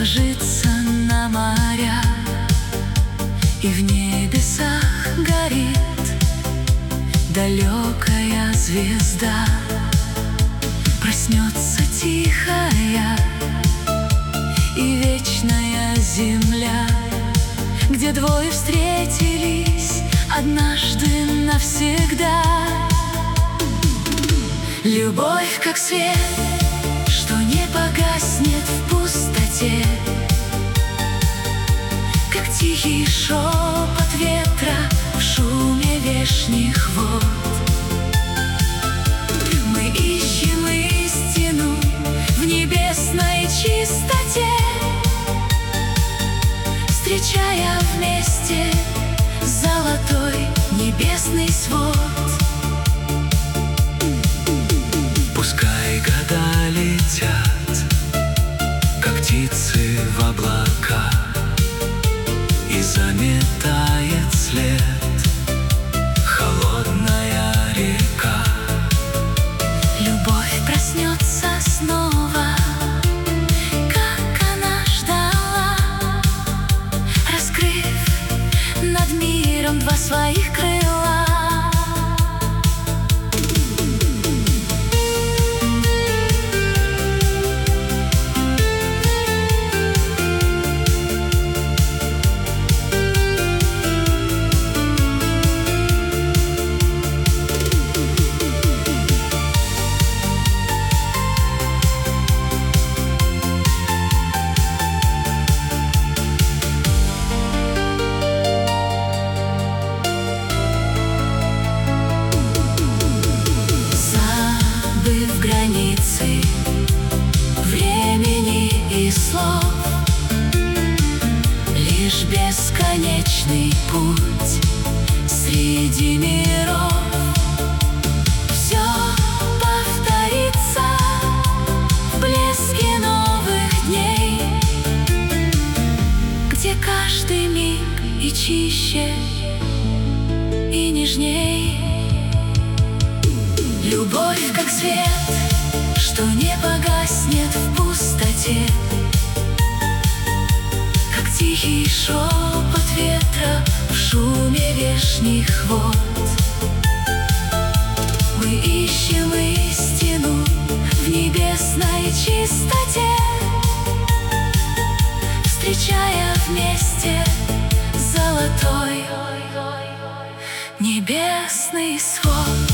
ложится на моря, и в небесах горит далекая звезда. Проснется тихая и вечная земля, где двое встретились однажды навсегда. Любовь как свет, что не погаснет в пустоте, как тихий шепот ветра в шуме вешних вод. Мы ищем истину в небесной чистоте, встречая вместе золотой небесный свод. Пускай года летят, как птицы в облака, и заметает след холодная река. Любовь проснется снова, как она ждала, раскрыв над миром два своих крыла. Границы времени и слов, лишь бесконечный путь среди миров. Все повторится в блеске новых дней, где каждый миг и чище, и нежней. Любовь как свет, что не погаснет в пустоте, как тихий шепот ветра в шуме вешних вод. Мы ищем истину в небесной чистоте, встречая вместе золотой небесный свод.